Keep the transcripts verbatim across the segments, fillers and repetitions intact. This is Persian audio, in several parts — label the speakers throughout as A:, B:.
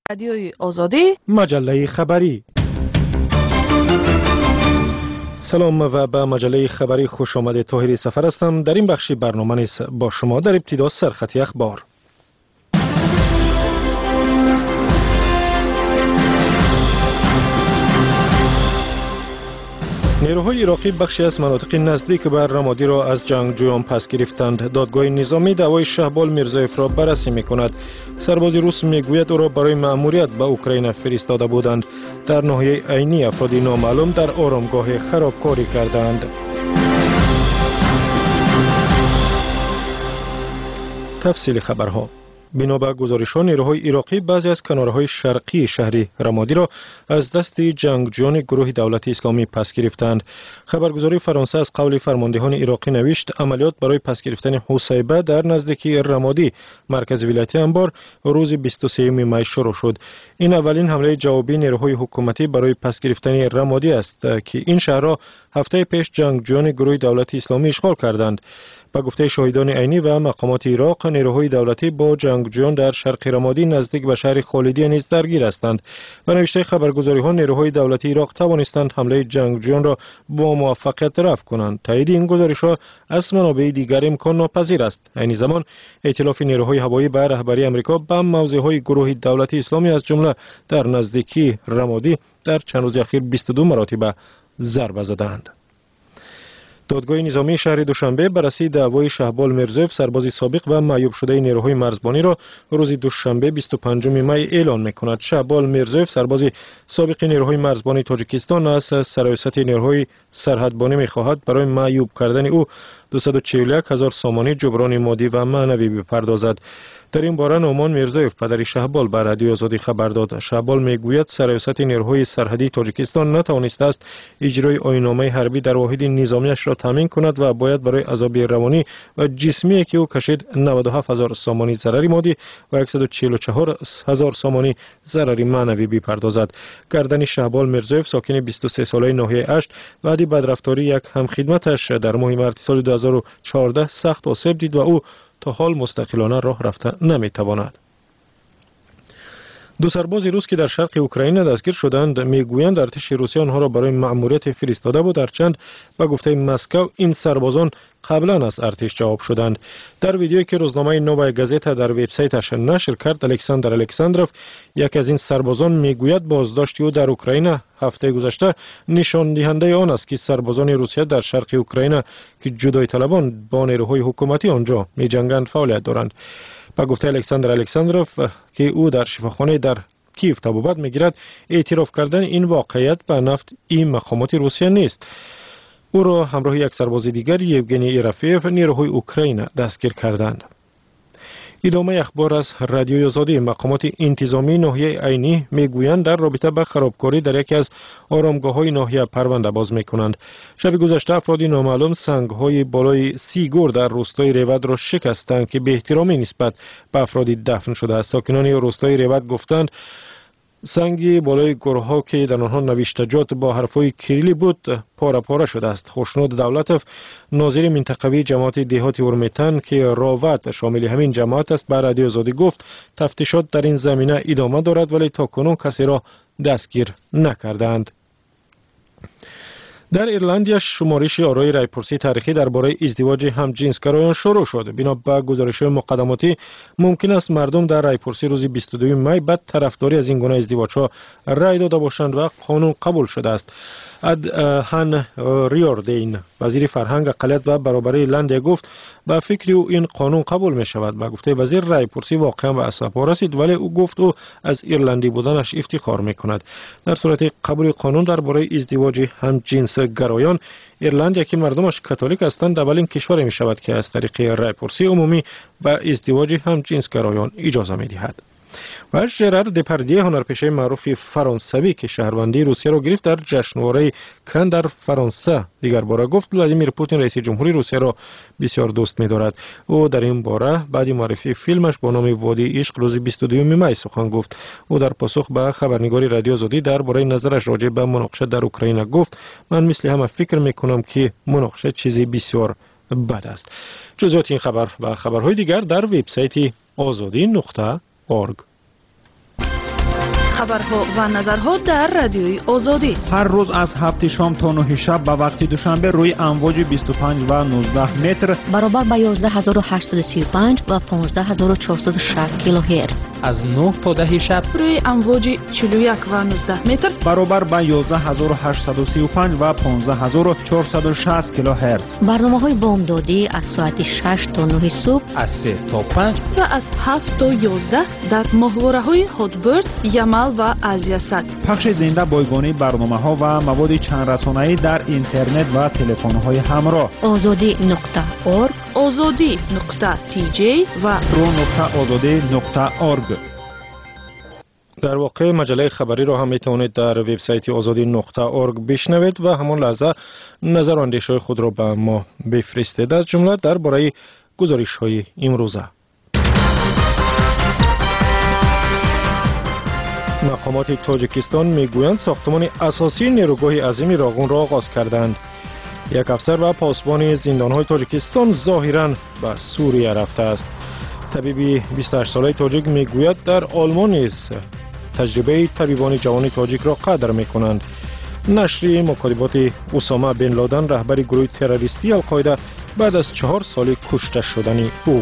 A: رادیوی آزادی
B: مجله خبری. سلام و به مجله خبری خوش آمده. طاهری سفر هستم. در این بخش برنامه نیز با شما. در ابتدا سرخط اخبار. نیروهای عراقی بخشی از مناطق نزدیک به رمادی را از جنگجویان پس گرفتند. دادگاه نظامی دعوای شهبال میرزایف را بررسی می‌کند. سرباز روس میگوید او را برای مأموریت به اوکراین فرستاده بودند. در ناحیه عینی افرادی نامعلوم در آرامگاه خرابکاری کردند. تفصیل خبرها. بنا به گزارش‌ها نیروهای عراقی بعضی از کنارهای شرقی شهر رمادی را از دست جنگجویان گروه دولت اسلامی پس گرفتند. خبرگزاری فرانسه از قول فرماندهان عراقی نوشت عملیات برای پس گرفتن حصیبه در نزدیکی رمادی مرکز ولایت انبار روز بیست و سوم می شروع شد. این اولین حمله جوابی نیروهای حکومتی برای پس گرفتن رمادی است که این شهر را هفته پیش جنگجویان گروه دولت اسلامی اشغال کردند. با گفته شاهدان عینی و مقامات عراق، نیروهای دولتی با جنگجویان در شرق رمادی نزدیک به شهر خالدیه نیز درگیر هستند. و نوشته خبرگزاری‌ها نیروهای دولتی عراق توانستند حمله جنگجویان را با موفقیت رفع کنند. تایید این گزارش‌ها از منابع دیگر امکان ناپذیر است. عین زمان ائتلاف نیروهای هوایی به رهبری آمریکا به موضع‌های گروه دولتی اسلامی از جمله در نزدیکی رمادی در چند روز اخیر بیست و دو مرتبه ضربه زدند. دادگاه نظامی شهر دوشنبه بررسی دعوای شهبال میرزایف سرباز سابق و معیوب شده نیروهای مرزبانی را روز دوشنبه بیست و پنجم می اعلان می‌کند. شهبال میرزایف سرباز سابق نیروهای مرزبانی تاجیکستان از سرایست نیروهای سرحدبانی می‌خواهد برای معیوب کردن او دویست و چهل و یک هزار سامانی جبران مادی و معنوی بپردازد. در این باره نومان میرزایف پدر شهبال به رادیو آزادی خبر داد. شهبال میگوید سرایست نیروهای سرحدی تاجیکستان نتوانسته است اجرای آیین‌نامه حربی در واحد نظامیش را تامین کند و باید برای عذاب روانی و جسمی که او کشید نود و هفت هزار سامانی ضرری مادی و صد و چهل و چهار هزار سامانی ضرری معنوی بپردازد. گردن شهبال میرزایف ساکن بیست و سه ساله ناحیه اشت بعد بدرفتاری یک همخدمتش در ماه مارس سال دو هزار و چهارده سخت آسیب دید و او تا حال مستقلانه راه رفته نمیتواند. دو سرباز روس که در شرق اوکراین دستگیر شدند میگویند ارتش روسیه آنها را برای مأموریت فرستاده بود، هرچند به گفته مسکو این سربازان قبلا از ارتش جواب شدند. در ویدیویی که روزنامه نووای گازتا در وبسایتش نشر کرد، الکساندر الکساندروف یک از این سربازان میگوید بازداشت او در اوکراین هفته گذشته نشان دهنده آن است که سربازان روسیه در شرق اوکراین که جدای طلبان با نیروهای حکومتی آنجا می‌جنگند فعالیت دارند. با گفته الکساندر الکساندروف که او در شفاخانه در کیف طبابت میگیرد، اعتراف کردن این واقعیت به نفع این مقامات روسیه نیست. او را همراه یک سرباز دیگر یوگنی ایرافیف نیروهای اوکراین دستگیر کردند. ادامه اخبار از رادیوی آزادی. مقامات انتظامی ناحیه عینی میگویند در رابطه با خرابکاری در یکی از آرامگاه‌های ناحیه پرونده باز میکنند. شب گذشته افرادی نامعلوم سنگ‌های بالای سی گور در روستای ریود را شکستند که به احترامی نسبت به افرادی دفن شده است. ساکنان روستای ریود گفتند سنگ بالای گورها که در آنها نوشتجات با حرفهای کریلی بود پاره پاره شده است. خوشنود دولتوف ناظر منطقوی جماعت دهات اورمیتن که راوت شامل همین جماعت است به رادیو آزادی گفت تفتیشات در این زمینه ادامه دارد ولی تاکنون کسی را دستگیر نکردند. در ایرلند شمارش آرای رایپرسی تاریخی درباره ازدواج همجنسگرایان شروع شد. بنا به گزارش‌های مقدماتی ممکن است مردم در رایپرسی روز بیست و دو می بعد طرفداری از این گونه ازدواج‌ها رای داده باشند و قانون قبول شده است. اد هان ریوردین وزیر فرهنگ، اقلیت و برابری ایرلند گفت با فکر او این قانون قبول می شود. با گفته وزیر رایپرسی واقعا به اساس رسید ولی او گفت او از ایرلندی بودنش افتخار می کند. در صورت قبول قانون درباره ازدواج همجنس گرایان، ایرلند یکی مردمش کاتولیک هستند اولین کشور می شود که از طریق رایپرسی عمومی به ازدواج همجنس گرایان اجازه می دهد. و ژرار دپاردیه هنرپیشه معروف فرانسوی که شهروندی روسیه را گرفت در جشنواره کن در فرانسه دیگر باره گفت ولادیمیر پوتین رئیس جمهوری روسیه را بسیار دوست می‌دارد. او در این باره بعد معرفی فیلمش با نام وادی عشق روز بیست و دو می سخن گفت. او در پاسخ به خبرنگاری رادیو آزادی درباره نظرش راجع به مناقشه در اوکراین گفت من مثل همه فکر می‌کنم که مناقشه چیزی بسیار بد است. جزئیات این خبر و خبرهای دیگر در وبسایت آزادی نقطه اورگ.
A: خبرها و نظرها در رادیوی آزادی.
C: هر روز از هفت شام تا نه شب به وقت دوشنبه روی امواج بیست و پنج و نوزده متر
D: برابر با یازده هزار و هشتصد و سی و پنج و پانزده هزار و چهارصد و شصت کیلوهرتز.
E: از نه تا ده شب
A: روی امواج چهل و یک و نوزده متر
C: برابر با یازده هزار و هشتصد و سی و پنج و پانزده هزار و چهارصد و شصت کیلوهرتز.
D: برنامه‌های بامدادی از ساعت شش تا نه صبح،
E: از سه تا پنج
A: و از هفت تا یازده در ماهواره‌های هاتبرد، یمل و آزیاسات.
C: پخش زنده بایگانی برنامه‌ها و مواد چند رسانه‌ای در اینترنت و تلفن‌های همراه.
D: آزادی نقطه اورگ،
A: آزادی نقطه تی جی و
C: رو نقطه آزادی نقطه اورگ.
B: در واقع مجله خبری را هم میتوانید در وبسایت آزادی نقطه اورگ بشنوید و همان لحظه نظر و اندیشه‌های خود را به ما بفرستید، از جمله درباره گزارش‌های امروزه. مقامات تاجیکستان میگویند ساختمان اساسی نیروگاه عظیم راغون را آغاز کردند. یک افسر و پاسبان زندان‌های تاجیکستان ظاهراً به سوریه رفته است. طبیبی بیست و هشت ساله تاجیک میگوید در آلمان نیز تجربه طبیبان جوان تاجیک را قدر میکنند. نشر مکاتبات اسامه بن لادن رهبر گروه تروریستی القاعده بعد از چهار سال کشته شدن او.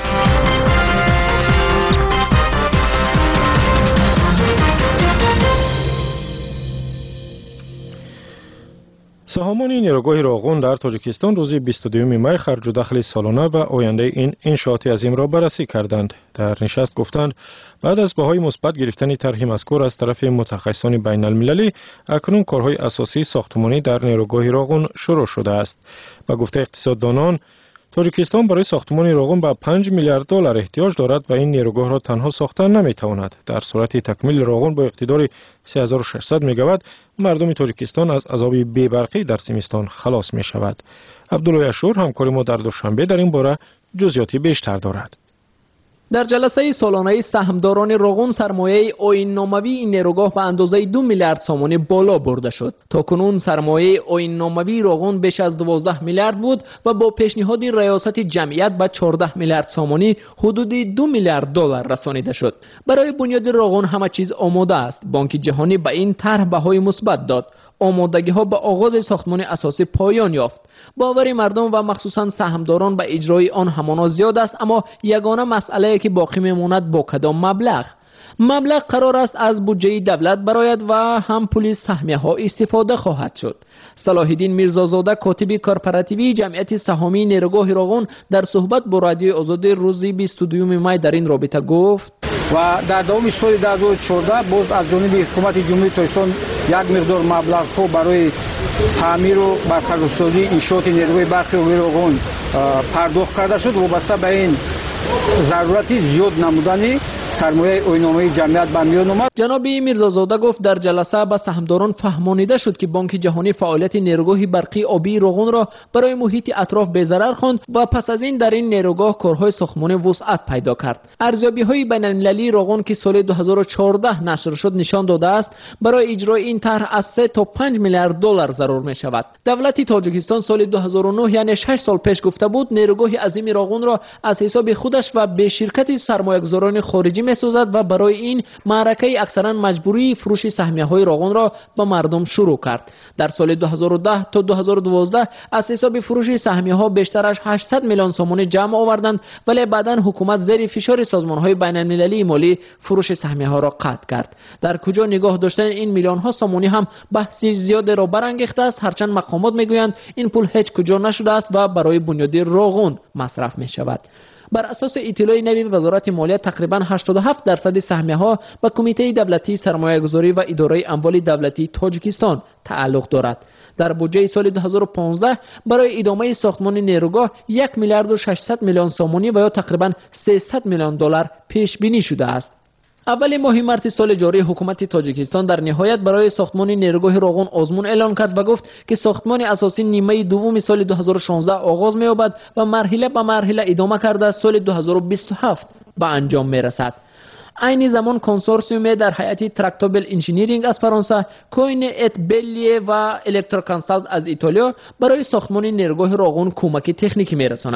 B: سهامان نیروگاه راغون در تاجیکستان روز بیست و دو می خرج و دخل سالانه و آینده این انشاءات عظیم را بررسی کردند. در نشست گفتند بعد از بهای مثبت گرفتن طرح مذکور از طرف متخصصان بین المللی، اکنون کارهای اساسی ساختمانی در نیروگاه راغون شروع شده است. با گفته اقتصاددانان، تاجیکستان برای ساختمان راغون به پنج میلیارد دلار احتیاج دارد و این نیروگاه را تنها ساختن نمیتواند. در صورت تکمیل راغون با اقتدار سه هزار و ششصد مگاوات مردم تاجیکستان از عذاب بی‌برقی در زمستان خلاص می شود. عبدالله اشور همکار ما در دوشنبه در این باره جزئیاتی بیشتر دارد.
F: در جلسه سالانه سهامداران راغون سرمایه آیین ناموی این نیروگاه به اندازه دو میلیارد سامانی بالا برده شد. تاکنون سرمایه آیین ناموی راغون بیش از دوازده میلیارد بود و با پیشنهاد ریاست جمعیت به چهارده میلیارد سامانی حدود دو میلیارد دلار رسانیده شد. برای بنیاد راغون همه چیز آماده است. بانک جهانی به این طرح بهای مثبت داد. آمادگی ها به آغاز ساختمان اساسی پایان یافت. باور مردم و مخصوصا سهامداران به اجرای آن همانا زیاد است، اما یگانه مسئله که باقی میماند با کدام مبلغ. مبلغ قرار است از بودجه دولت برآید و هم پول سهمیه ها استفاده خواهد شد. صلاح الدین میرزازاده کاتب کارپراتیوی جمعیت سهامی نیروگاه راغون در صحبت با رادیو آزادی روز بیست و دو می در این رابطه گفت
G: و در دوام سال دو هزار و چهارده باز از جانب حکومت جمهوری تاجیکستان یک مقدار مبلغ ها برای تعمیر و برقرارسازی انشاءات نیروگاه برقی راغون پرداخت کرده شد. وابسته به این ضرورت زیاد نمودن سرمایه آیین‌نامه جمعیت به میان آمد.
F: جناب میرزازاده گفت در جلسه به سهامداران فهمانیده شد که بانک جهانی فعالیت نیروگاه برقی آبی راغون را برای محیط اطراف بی‌ضرر خواند و پس از این در این نیروگاه کارهای ساختمانی وسعت پیدا کرد. ارزیابی‌های بین‌المللی راغون که سال دو هزار و چهارده نشر شد نشان داده است برای اجرای این طرح از سه تا پنج میلیارد دلار ضرور می شود. دولت تاجیکستان سال دو هزار و نه یعنی شش سال پیش گفته بود نیروگاه عظیم راغون را از حساب خودش و به شرکت سرمایه‌گذاران خارجی می‌سازد و برای این معرکه اکثرا مجبوری فروش سهمیه‌های راغون را به مردم شروع کرد. در سال دو هزار و ده تا دو هزار و دوازده از حساب فروش سهمیه‌ها بیشتر از هشتصد میلیون سومانی جمع آوردند، ولی بعداً حکومت زیر فشار سازمان‌های بین‌المللی مالی فروش سهمیه‌ها را قطع کرد. در کجا نگاه داشتن این میلیون‌ها سومانی هم بحثی زیاد را برانگیخته است، هرچند مقامات میگویند این پول هیچ کجا نشده است و برای بنیاد راغون مصرف می‌شود. بر اساس اطلاع نوی وزارت مالیه تقریباً هشتاد و هفت درصد سهمیه‌ها به کمیته دولتی سرمایه‌گذاری و اداره اموال دولتی تاجیکستان تعلق دارد. در بودجه سال دو هزار و پانزده برای ادامه ساختمان نیروگاه یک میلیارد و ششصد میلیون سومانی و یا تقریباً سیصد میلیون دلار پیش بینی شده است. اول ماه مارس سال جاری حکومت تاجیکستان در نهایت برای ساختمان نیروگاه راغون آزمون اعلان کرد و گفت که ساختمان اساسی نیمه دوم سال دو هزار و شانزده آغاز می‌یابد و مرحله به مرحله ادامه کرده از سال دو هزار و بیست و هفت به انجام می‌رسد. عین زمان کنسورسیوم در هیئت تراکتابل انجینیرینگ از فرانسه، کوین ات بلیه و الکتروکانسالت از ایتالیا برای ساختمان نیروگاه راغون کمک تکنیکی می‌رسانند.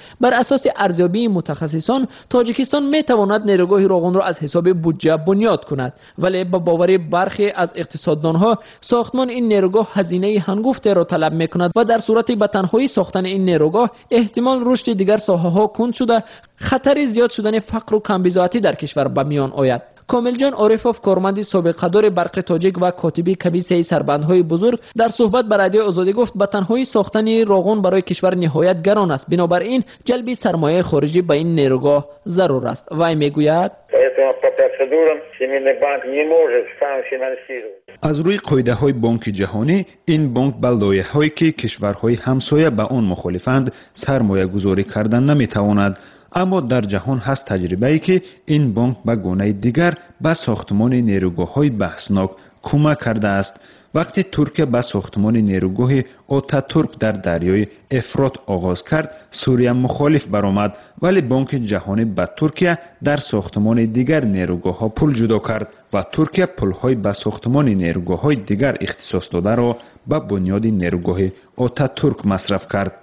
F: بر اساس ارزیابی متخصصان تاجیکستان می تواند نیروگاه روغن را از حساب بودجه بنیاد کند، ولی با باور برخی از اقتصاددانها ساختمان این نیروگاه هزینه هنگفتی را طلب می کند و در صورت به تنهایی ساختن این نیروگاه احتمال رشد دیگر ساحه‌ها کند شده خطر زیاد شدن فقر و کمبزاعتی در کشور به میان آید. کامل جان عارفوف، کارمند سابق قدر برق تاجیک و کاتبی کمیسیه سربندهای بزرگ، در صحبت با رادیو آزادی گفت به تنهایی ساختن روغن برای کشور نهایت گران است، بنابراین جلب سرمایه خارجی به این نیروگاه ضرور است. وی میگوید
H: از روی قاعده های بانک جهانی این بانک به لایحه هایی که کشورهای همسایه به آن مخالفند سرمایه گذاری کردن نمیتواند. اما در جهان هست تجربه ای که این بانک به گونه دیگر به ساختمان نیروگاه های بحثناک کمک کرده است. وقتی ترکیه به ساختمان نیروگاه آتاتورک در دریای افرات آغاز کرد، سوریه مخالف برآمد، ولی بانک جهانی به ترکیه در ساختمان دیگر نیروگاه ها پول جدا کرد و ترکیه پول های به ساختمان نیروگاه های دیگر اختصاص داده را به بنیاد نیروگاه آتاتورک مصرف کرد.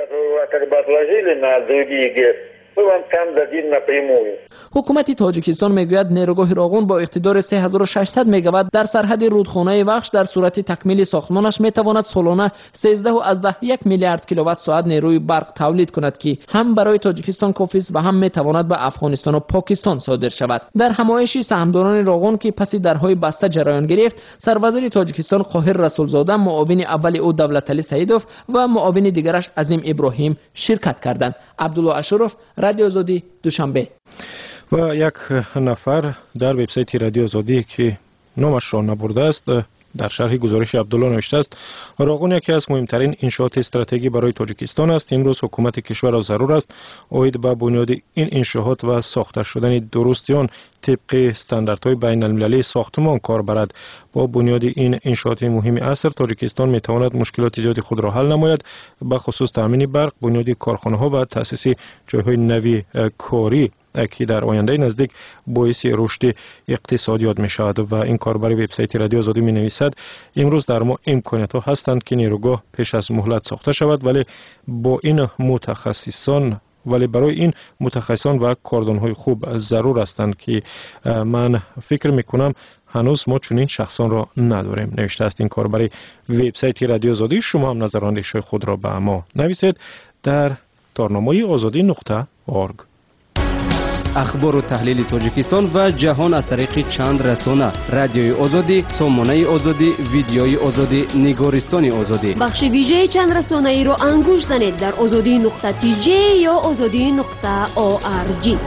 F: حکومت تاجیکستان میگوید نیروگاه روغن با اقتدار سه هزار و ششصد مگاوات در سرحد رودخانه وخش در صورت تکمیل ساختمانش میتواند سالانه سیزده و از ده یک میلیارد کیلووات ساعت نیروی برق تولید کند که هم برای تاجیکستان کافی است و هم میتواند به افغانستان و پاکستان صادر شود. در همایش سهامداران روغن که پس درهای بسته جریان گرفت، سروزیر تاجیکستان قاهر رسولزاده، معاون اول او دولتعلی سعیدوف و معاون دیگرش عظیم ابراهیم شرکت کردند. عبدالله اشرف، رادیو آزادی، دوشنبه.
B: و یک نفر در وبسایت رادیو آزادی که نامش را نبرده است در شرح گزارش عبدالله نوشته است: روغن یکی از مهمترین انشاءات استراتژیکی برای تاجیکستان است. امروز حکومت کشور را ضرور است عاید به بنیاد این انشاءات و ساخته شدن درستی آن طبق استانداردهای بین المللی ساختمان کار برد. با بنیاد این انشاءات مهم عصر تاجیکستان می تواند مشکلات زیادی خود را حل نماید، به خصوص تامین برق، بنیاد کارخانه ها و تاسیس جایهای نوی کاری که در آینده نزدیک باعث رشد اقتصادیات می شود. و این کاربر وبسایت رادیو آزادی می نویسد: امروز در ما امکانات ها هستند که نیروگاه پیش از مهلت ساخته شود، ولی با این متخصصان ولی برای این متخصصان و کاردانهای خوب ضرور هستند که من فکر میکنم هنوز ما چنین شخصان را نداریم. نوشته است این کاربر وبسایت رادیو آزادی. شما هم نظراندیش خود را به ما نویسید در تارنامه آزادی نقطه اورگ.
I: اخبار و تحلیل تاجیکستان و جهان از طریق چند رسانه: رادیوی آزادی، سامانه آزادی، ویدیوی آزادی، نگارستان آزادی.
J: بخش ویژه چند رسانه ای را انگوش زنید در آزادی نقطه تی جی یا آزادی نقطه او آر جی.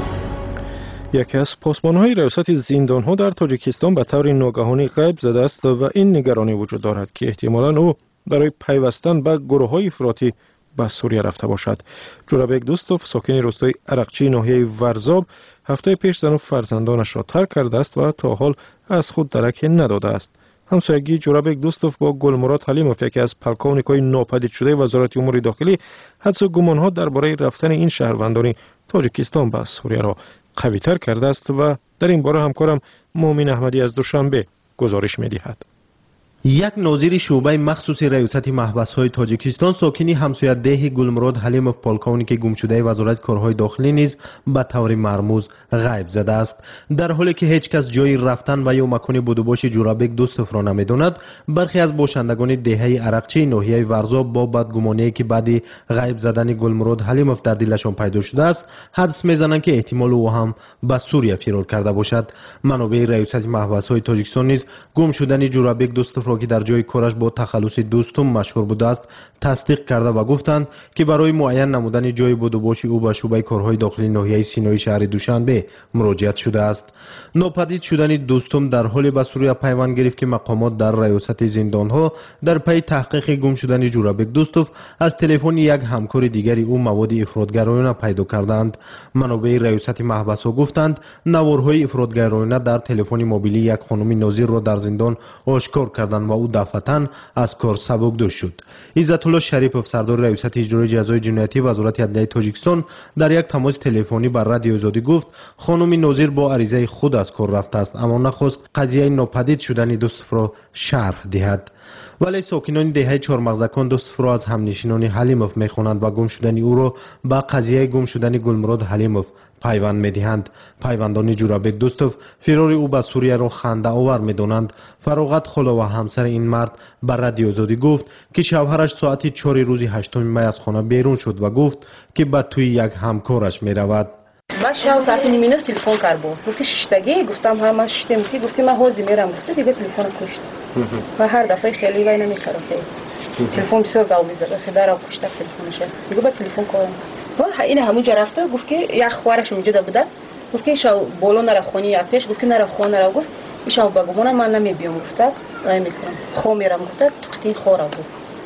B: یکی از پاسبان‌های ریاست زندان‌ها در تاجیکستان به طور ناگهانی غیب زده است و این نگرانی وجود دارد که احتمالاً او برای پیوستن به گروه‌های افراطی به سوریه رفته باشد. جورابک دوستوف، ساکن روستای عرقچی ناحیه ورزاب، هفته پیش زن و فرزندانش را ترک کرده است و تا حال از خود درک نداده است. همسایگی جورابک دوستوف با گلمراد حلیموف، یکی از پلکاونیک‌های ناپدید شده وزارت امور داخلی، حدس و گمان‌ها درباره رفتن این شهروندان تاجیکستان به سوریه را قوی‌تر کرده است و در این باره همکارم مومن احمدی از دوشنبه گزارش می‌دهد.
K: یک ناظر شعبه مخصوص ریاست محبس‌های تاجیکستان ساکنی همسایه‌ده گلمراد حلیموف پالکاونی که گم شده وزارت کارهای داخلی نیز به طور مرموز غیب زده است. در حالی که هیچ کس جای رفتن و یا مکان بودوباش جورابک دوستوف را نمی‌داند، برخی از باشندگان دهه عرقچی ناحیه ورزاب با بدگمانی که بعد غیب زدن گلمراد حلیموف در دلشان پیدا شده است، حدس می‌زنند که احتمال او هم به سوریه فرار کرده باشد. منابع ریاست محبس‌های تاجیکستان نیز گم شدن جورابک دوستوف که در جای کارش با تخلص دوستم مشهور بوده است تصدیق کرده و گفتند که برای معین نمودن جای بودوباش او به شعبه کارهای داخلی ناحیه سینایی شهر دوشنبه مراجعه شده است. ناپدید شدن دوستم در حالی به سوریه پیوند گرفت که مقامات در ریاست زندانها در پی تحقیق گم شدن جورابک دوستوف از تلفن یک همکار دیگری او مواد افراطگرایانه پیدا کردند. منابع ریاست محبس‌ها گفتند نوارهای افراطگرایانه در تلفن موبیلی یک خانم ناظر را در زندان آشکار کردند شدند و او دفعتاً از کار سبکدوش شد. عزت الله شریفов سردار ریاست اجرایی جزای جنایتی وزارت عدلیه تاجیکستان در یک تماس تلفنی بر رادیو آزادی گفت خانم ناظر با عریضه خود از کار رفته است، اما نخواست قضیه ناپدید شدن دو صف را شرح دهد. ولی ساکنان دهه چهارمغزکان دو صف را از همنشینان حلیمov میخوانند و گم شدن او را به قضیه گم شدن گلمراد حلیمov پیوند میدهند. پیوندان جورابک دوستوف فرار او به سوریه را خنده آور میدانند. فراغت خلا و همسر این مرد بر رادیو آزادی گفت که شوهرش ساعت چهار روز هشتم می از خانه بیرون شد و گفت که به توی یک همکارش می رود.
L: من شب ساعت نیمه تلفن کرد بود گفت ششتگی گفتم ها من ششتم کی گفت من حوزی میرم گفت دیگه تلفن کشت و هر دفعه خیلی وای نمیخوره تلفن بسیار داو میذاره خدا را کشته تلفنش دیگه با تلفن کارم و این همونجا رفته گفت که یک خوارش اونجا بوده گفت که شو بالا نره خونی یا پیش گفت که نره خونه را گفت ایشو بگمونم من نمیبیام گفت نمیکنم خو میرم گفت تختی خورا بود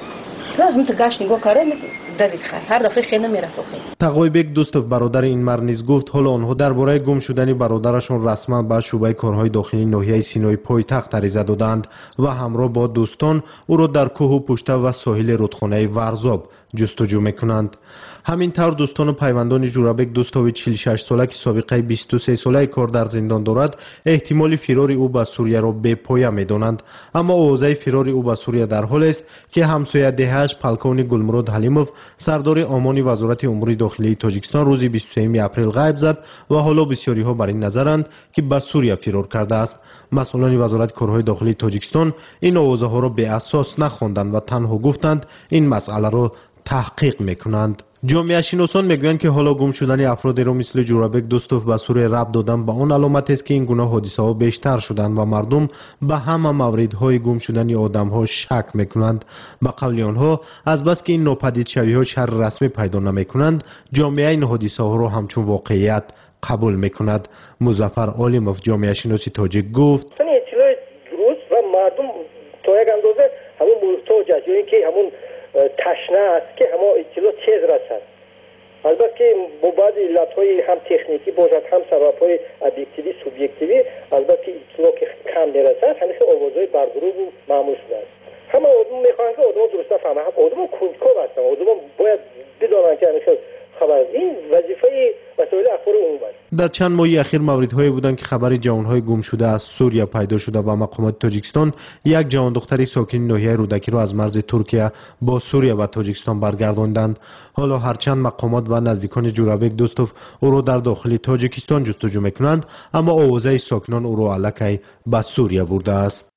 L: تو هم تو گاش نگاه کاره دلیل خیر هر دفعه خیلی نمیره تو خیر
K: تقایبک دوستوف برادر این مرد نیز گفت حالا آنها درباره گم شدن برادرشان رسما به شعبه کارهای داخلی ناحیه سینای پایتخت عریضه دادند و همراه با دوستان او را در کوه و پشته و ساحل رودخانه ورزاب جستجو میکنند. همین طور دوستان و پیوندان جورابک دوستاوی چهل و شش ساله که سابقه بیست و سه ساله کار در زندان دارد احتمال فرار او به سوریه را به پایه میدانند، اما اوضاع فرار او به سوریه در حال است که همسایه دهه‌اش پلکون گلمراد حلیمov سردار آمانی وزارت امور داخلی تاجیکستان روز بیست و سوم اپریل غیب زد و حالا بسیاری ها بر این نظرند که به سوریه فرار کرده است. مسئولان وزارت کارهای داخلی تاجیکستان این آوازه ها را به اساس نخواندند و تنها گفتند این مسئله را تحقیق میکنند. جامعه شناسان میگویند که حالا گم شدن افرادی را مثل جورابک دوستوف به سوریه ربط دادن به آن علامت است که این گونه حادثه ها بیشتر شدند و مردم به همه موردهای گم شدن آدم ها شک میکنند. به قول آنها از بس که این ناپدید شوی ها شرح رسمی پیدا نمیکنند جامعه این حادثه ها را همچون واقعیت قبول میکند. مظفر عالمov جامعه شناسی تاجیک گفت
M: اطلاع درست و مردم تا یک اندازه همون محتاج است یا اینکه همون تشنه است که همه اطلاع تیز رسد. البته که با بعض علتهای هم تکنیکی باشد هم سببهای ابیکتیوی سوبیکتیوی البته که اطلاع که کم میرسد همیشه آوازهای برگروه و معمول شده است. همه آدم میخوان که آدم درست فهمه هم آدم کنجکاو هستن آدم باید بدانند که همیشه خبر این وظیفه مسائل اخبار عمومی است.
K: در چند ماه اخیر موردهایی بودند که خبر جوانهای گم شده از سوریه پیدا شده و مقامات تاجیکستان یک جوان دختری ساکن ناحیه رودکی را از مرز ترکیه با سوریه و تاجیکستان برگرداندند. حالا هرچند مقامات و نزدیکان جورابک دوستوف او را در داخل تاجیکستان جستجو میکنند، اما آوازه ساکنان او را الکی به سوریه برده است.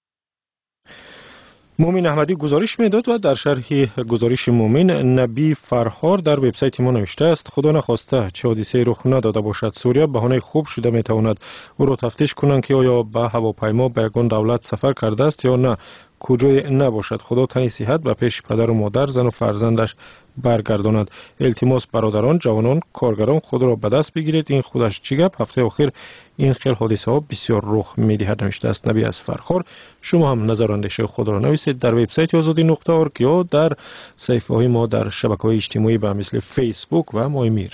B: مومن احمدی گزارش میداد و در شرح گزارش مومن نبی فرهار در وبسایت ما نوشته است خدا نخواسته چه حادثه‌ای رخ نداده باشد سوریه بهانه خوب شده میتواند او را تفتیش کنند که آیا به هواپیما به یگان دولت سفر کرده است یا نه کجای نباشد. خدا تنی صحت به پیش پدر و مادر زن و فرزندش برگرداند. التماس برادران جوانان کارگران خود را به دست بگیرید این خودش چی گپ هفته اخیر این خیل حادثه ها بسیار رخ میدهد نوشته است نبی از فرخار. شما هم نظر اندیشه خود را نویسید در وبسایت آزادی نقطه اورگ یا در صفحه های ما در شبکه‌های اجتماعی به مثل فیسبوک و مایمیر.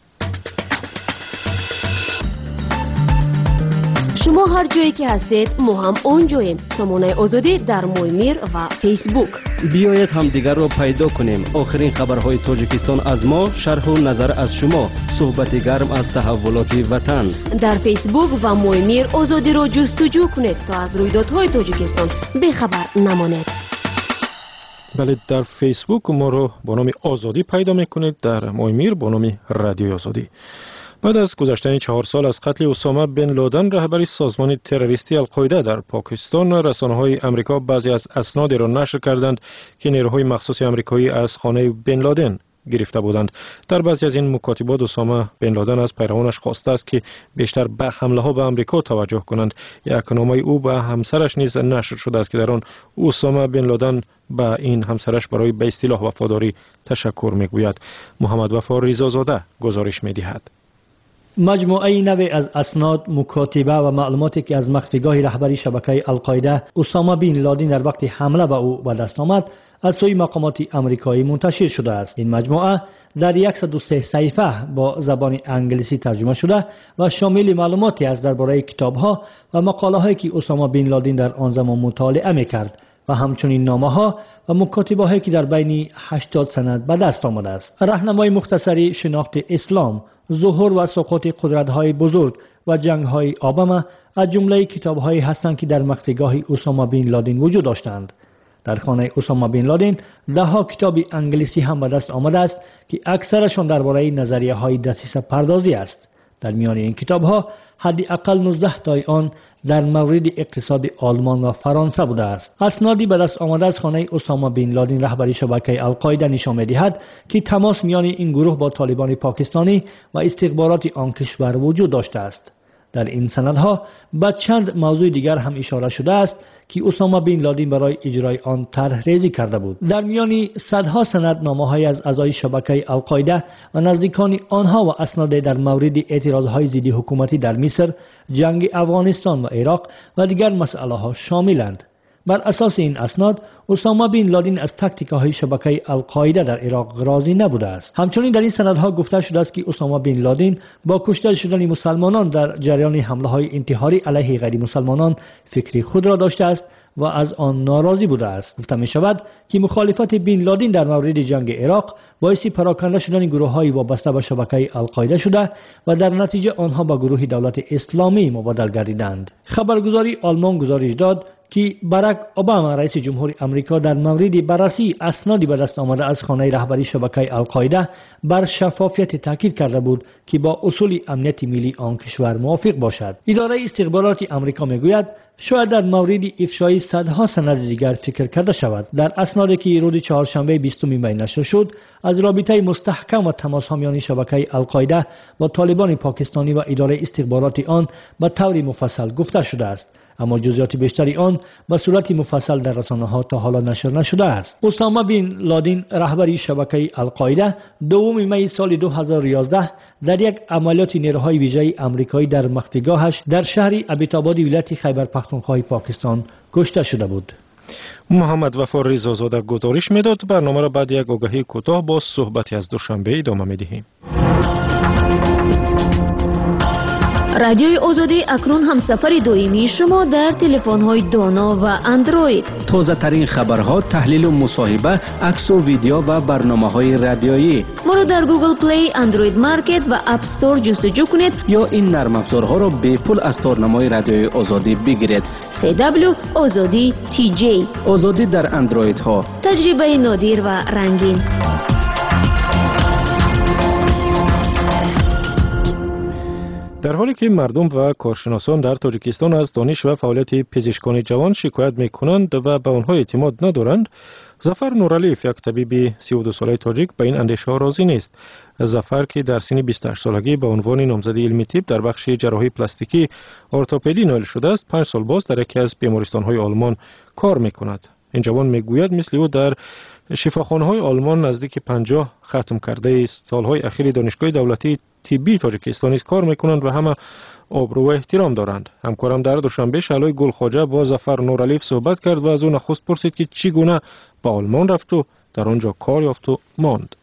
J: شما هر جایی که هستید ما هم اونجاییم. سامانه آزادی در مایمیر و فیسبوک.
I: بیایید همدیگر را پیدا کنیم. آخرین خبرهای تاجیکستان از ما، شرح و نظر از شما، صحبت گرم از تحولات وطن.
J: در فیسبوک و مایمیر آزادی را جستجو کنید تا از رویدادهای تاجیکستان بخبر نمانید.
B: بله در فیسبوک ما را با نام آزادی پیدا میکنید، در مایمیر با نام رادیو آزادی. بعد از گذشتن چهار سال از قتل اسامه بن لادن رهبر سازمان تروریستی القاعده در پاکستان، رسانه‌های آمریکا بعضی از اسنادی را نشر کردند که نیروهای مخصوص آمریکایی از خانه بن لادن گرفته بودند. در بعضی از این مکاتبات اسامه بن لادن از پیروانش خواسته است که بیشتر به حمله ها به آمریکا توجه کنند. یک نامه او به همسرش نیز نشر شده است که در آن اسامه بن لادن به این همسرش برای به اصطلاح وفاداری تشکر میگوید. محمد وفا رضازاده گزارش میدهد.
N: مجموعه نوی از اسناد، مکاتبه و معلوماتی که از مخفیگاه رهبری شبکه القاعده اسامه بن لادن در وقت حمله به او به دست آمد از سوی مقامات آمریکایی منتشر شده است. این مجموعه در صد و سه صفحه با زبان انگلیسی ترجمه شده و شامل معلوماتی است درباره کتاب‌ها و مقاله‌هایی که اسامه بن لادن در آن زمان مطالعه می‌کرد و همچنین نامه‌ها و مکاتبه‌هایی که در بین هشتاد سند به دست آمده است. راهنمای مختصری شناخت اسلام، ظهور و سقوط قدرت‌های بزرگ و جنگ‌های اوباما از جمله کتاب‌هایی هستند که در مخفیگاه اسامه بن لادن وجود داشتند. در خانه اسامه بن لادن ده ها کتاب انگلیسی هم به دست آمده است که اکثرشان درباره نظریه‌های دسیسه پردازی است. در میان این کتاب‌ها حداقل نوزده تای آن در مورد اقتصاد آلمان و فرانسه بوده است. اسنادی به دست آمده از خانه اسامه بن لادن رهبری شبکه القاعده نشان می‌دهد که تماس میان این گروه با طالبان پاکستانی و استخبارات آن کشور وجود داشته است. در این سندها به چند موضوع دیگر هم اشاره شده است که اسامه بن لادن برای اجرای آن طرح ریزی کرده بود. در میان صدها سند نامه‌های از اعضای شبکه القاعده و نزدیکان آنها و اسناد در مورد اعتراضهای ضد حکومتی در مصر، جنگ افغانستان و عراق و دیگر مسائل‌ها شاملند. بر اساس این اسناد اسامه بن لادن از تاکتیک‌های شبکه القاعده در عراق راضی نبوده است. همچنین در این سندها گفته شده است که اسامه بن لادن با کشته شدن مسلمانان در جریان حمله‌های انتحاری علیه غیر مسلمانان فکری خود را داشته است و از آن ناراضی بوده است. گفته می شود که مخالفت بن لادن در مورد جنگ عراق باعث پراکنده شدن گروه‌های وابسته به شبکه القاعده شده و در نتیجه آنها به گروه دولت اسلامی مبادله گردیدند. خبرگزاری آلمان گزارش داد که باراک اوباما رئیس جمهور امریکا در مورد بررسی اسنادی به دست آمده از خانه رهبری شبکه القاعده بر شفافیت تاکید کرده بود که با اصول امنیت ملی آن کشور موافق باشد. اداره استخبارات امریکا میگوید شاید در مورد افشای صدها سند دیگر فکر کرده شود. در اسنادی که روز چهارشنبه بیستم می نشر شد از رابطه مستحکم و تماس‌ها میان شبکه القاعده با طالبان پاکستانی و اداره استخبارات آن به طور مفصل گفته شده است، اما جزئیات بیشتری آن به صورت مفصل در رسانه‌ها تا حالا نشر نشده است. اسامه بن لادن رهبری شبکه القاعده دوم می سال دو هزار و یازده در یک عملیات نیروهای ویژه آمریکایی در مخفیگاهش در شهر ابیتاباد ولایت خیبر پختونخوا پاکستان کشته شده بود.
B: محمد وفا رضازاده گزارش میداد. برنامه را بعد یک آگهی کوتاه با صحبتی از دوشنبه ادامه می‌دهیم.
J: رادیوی آزادی اکنون همسفر دائمی شما در تلفن‌های دانا و اندروید.
I: تازه ترین خبرها، تحلیل و مصاحبه، عکس و ویدیو و برنامه‌های رادیویی.
J: ما را در گوگل پلی، اندروید مارکت و اپ استور جستجو کنید
I: یا این نرم افزارها را به پول از تارنمای رادیوی آزادی بگیرید.
J: سی دبلیو آزادی تی جی.
I: آزادی در اندروید ها.
J: تجربه نادر و رنگین.
B: در حالی که مردم و کارشناسان در تاجیکستان از دانش و فعالیت پزشکان جوان شکایت میکنند و به آنها اعتماد ندارند، ظفر نورعلیف، یک طبیب سی و دو ساله تاجیک، به این اندیشه ها راضی نیست. ظفر که در سن بیست و هشت سالگی به عنوان نامزد علمی طب در بخش جراحی پلاستیکی ارتوپدی نایل شده است، پنج سال باز در یکی از بیمارستان‌های آلمان کار میکند. این جوان میگوید مثل او در شفاخانه‌های آلمان نزدیک پنجاه ختم کرده سالهای اخیر دانشگاه دولتی طبی تاجیکستان کار میکنند و همه آبرو و احترام دارند. همکارم در دوشنبه شعلای گلخواجه با ظفر نورعلیف صحبت کرد و از او نخست پرسید که چگونه به آلمان رفت و در آنجا کار یافت و ماند.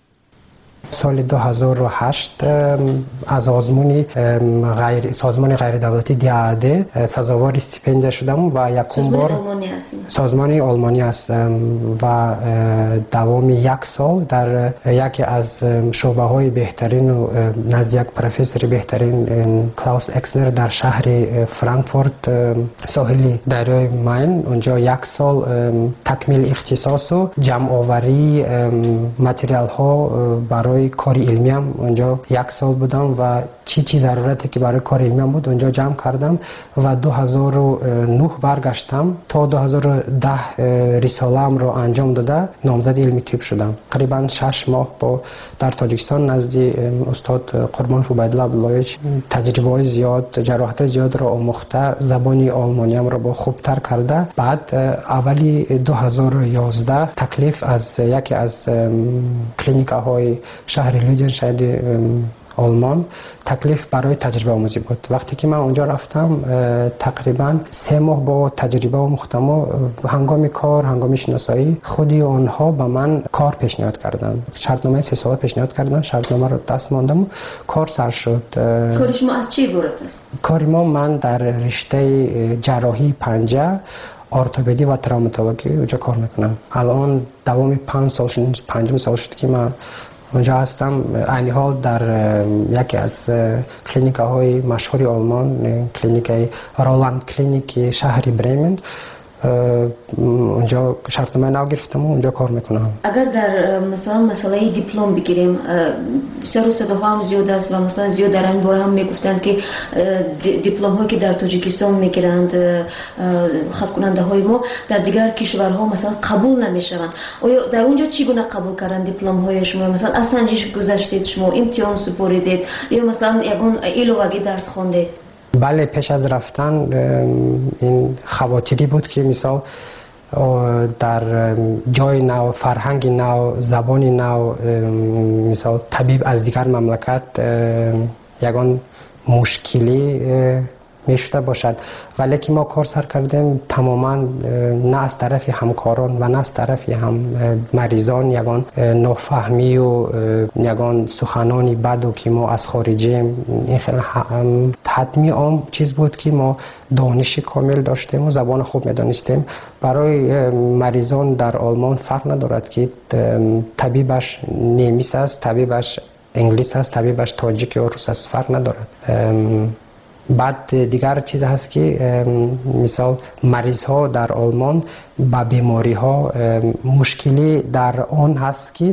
O: سال دو هزار و هشت از آزمون غیر سازمان غیر دولتی دیاده سزاوار استیپندیا شدم و یکم بار سازمان آلمانی هستم و دوام یک سال در یکی از شعبه های بهترین و نزد یک پروفسور بهترین کلاوس اکسلر در شهر فرانکفورت ساحلی دریای ماین، اونجا یک سال تکمیل اختصاص و جمع آوری متریال ها برای کاری علمی هم اونجا یک سال بودم و چی چی ضرورتی که برای کار علمی هم بود اونجا جمع کردم و دو هزار و نه برگشتم تا دو هزار و ده رساله‌ام رو انجام داده نامزد علمی طب شدم. تقریبا شش ماه با در تاجیکستان نزد استاد قربان عبیدالله عبداللهیچ تجربه زیاد، جراحت زیاد را آموخته، زبان آلمانی هم را با خوبتر کرده. بعد اولی دو هزار و یازده تکلیف از یکی از کلینیک‌های شهر لودن شهر آلمان تکلیف برای تجربه آموزی بود. وقتی که من اونجا رفتم تقریبا سه ماه با تجربه آموختم و هنگام کار، هنگام شناسایی خودی آنها به من کار پیشنهاد کردن. شرطنامه سه ساله پیشنهاد کردن، شرطنامه رو دست ماندم و کار سر شد.
J: کار شما از چی عبارت است؟
O: کار ما من در رشته جراحی پنجه ارتوپدی و تروماتولوژی اونجا کار میکنم. الان دوام پنج سال شد، پنجم سال شد که من اونجا هستم. عین حال در یکی از کلینیک‌های مشهور آلمان، کلینیک رولاند کلینیک شهر برمن، اونجا شرطنامه نو گرفتم و اونجا کار میکنم.
P: اگر در مثلا مسئله دیپلم بگیریم، سر و صداها هم زیاد است و مثلا زیاد در این باره هم میگفتند که دیپلم هایی که در تاجیکستان میگیرند خط کننده های ما در دیگر کشورها مثلا قبول نمیشوند. آیا در اونجا چگونه قبول کردن دیپلم های شما؟ مثلا از سنجش گذشتید، شما امتحان سپردید یا مثلا یگان ایلوگی درس خوندید؟
O: بله، پیش از رفتن این خواطری بود که مثال در جای نو، فرهنگ نو، زبان نو، مثال طبیب از دیگر مملکت یگان مشکلی میشده باشد، ولی که ما کار سر کردیم تماما نه از طرف همکاران و نه از طرف هم مریضان یگان نافهمی و یگان سخنانی بد و که ما از خارجیم، این خیلی حتمی عام چیز بود که ما دانش کامل داشتیم و زبان خوب میدانستیم. برای مریضان در آلمان فرق ندارد که طبیبش نیمیس است، طبیبش انگلیس است، طبیبش تاجیک یا روس است، فرق ندارد. بعد دیگر چیز هست که مثال مریض ها در آلمان با بیماری ها مشکلی در آن هست که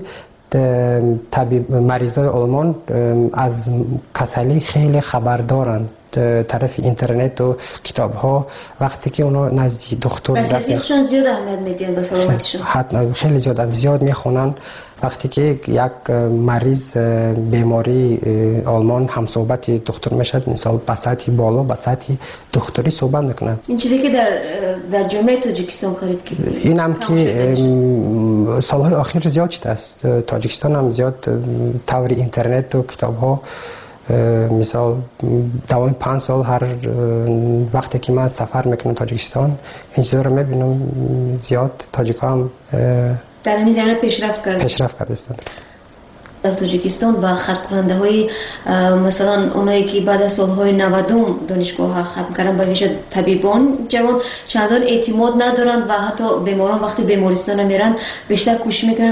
O: طبیب مریض های آلمان از کسلی خیلی خبر دارند طرف اینترنت و کتاب ها. وقتی که اونا نزدیک دکتر
P: بسیارشون زیاد اهمیت میدین به سلامتیشون،
O: حتما خیلی زیاد زیاد میخونن. وقتی که یک مریض بیماری آلمان هم صحبت دکتر میشد، مثال به سطح بالا به سطح دکتری صحبت میکنه.
P: این چیزی که در در جامعه تاجیکستان قریب که
O: این هم که سالهای اخیر زیاد شده است. تاجیکستان هم زیاد طور اینترنت و کتاب ها، مثال دوام پنج سال هر وقتی که من سفر میکنم تاجیکستان این چیزا رو میبینم، زیاد تاجیک هم
P: در این زمینه پیشرفت کرده
O: پیشرفت کرده است.
P: در تاجیکستان با خلق کننده های مثلا اونایی که بعد از سالهای نود دانشگاه ها ختم کردن، به ویژه طبیبان جوان چندان اعتماد ندارند و حتی بیماران وقتی بیمارستان میرن بیشتر کوشش میکنن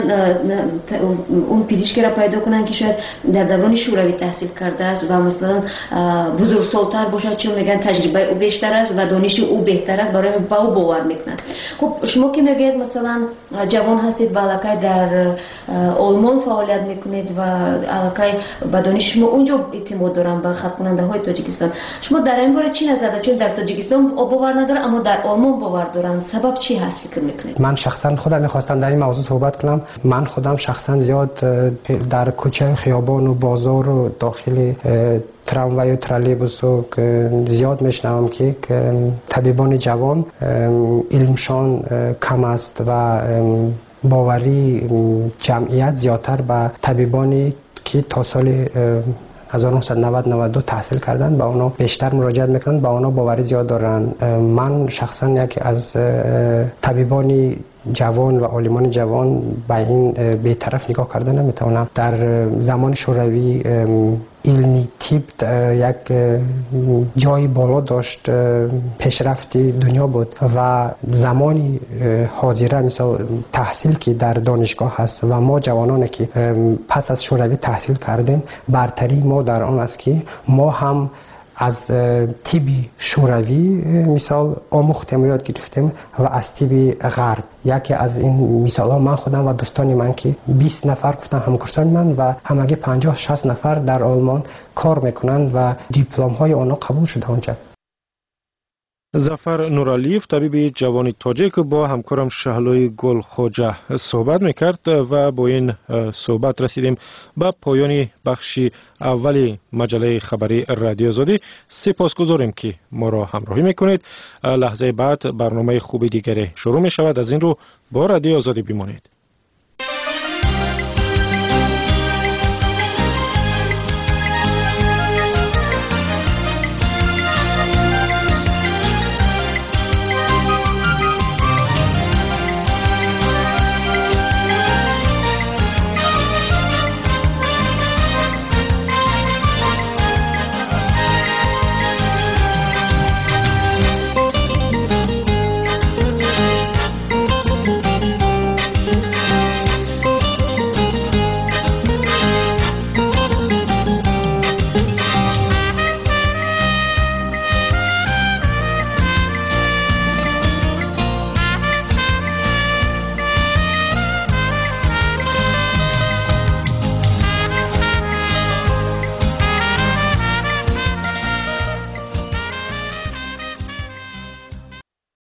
P: اون پزشکی را پیدا کنن که شاید در دوران شوروی تحصیل کرده است و مثلا بزرگسال‌تر باشه، چون میگن تجربه او بیشتر است و دانش او بهتر است، برای با او باور میکنن. خب شما که میگید مثلا جوان هستید و علاقه در آلمان فعالیت میکنید و علاقه به دانش شما اونجا اعتماد دارن به خلق کننده های تاجیکستان، شما در این باره چی نظر دارید؟ چون در تاجیکستان باور نداره اما در آلمان باور دارن، سبب چی هست فکر میکنید؟
O: من شخصا خودم میخواستم در این موضوع صحبت کنم. من خودم شخصا زیاد در کوچه خیابان و بازار و داخل تراموای و ترالیبوس و زیاد میشنوم که طبیبان جوان علمشان کم است و باوری جمعیت زیادتر به طبیبانی که تا سال هزار و نهصد و نود نود و دو تحصیل کردن به اونا بیشتر مراجعت میکنن، به اونا باوری زیاد دارن. من شخصا یکی از طبیبان جوان و عالمان جوان به این بی‌طرف نگاه کردن نمیتونم. در زمان شوروی علمی تیپ یک جای بالا داشت، پیشرفتی دنیا بود و زمانی حاضره مثال تحصیل که در دانشگاه هست و ما جوانانی که پس از شوروی تحصیل کردیم، برتری ما در آن است که ما هم از تیبی شوروی مثال آموختیم و یاد گرفتیم و از تیبی غرب. یکی از این مثال ها من خودم و دوستان من که بیست نفر گفتم همکاران من و همگی پنجاه شصت نفر در آلمان کار میکنند و دیپلم های آنها قبول شده اونجا.
B: ظفر نورالیف طبیب جوان تاجیک با همکارم شهلوی گل خوجه صحبت میکرد و با این صحبت رسیدیم به پایان بخش اولی مجله خبری رادیو آزادی. سپاسگزاریم که ما را همراهی میکنید. لحظه بعد برنامه خوبی دیگری شروع می شود. از این رو با رادیو آزادی بمانید.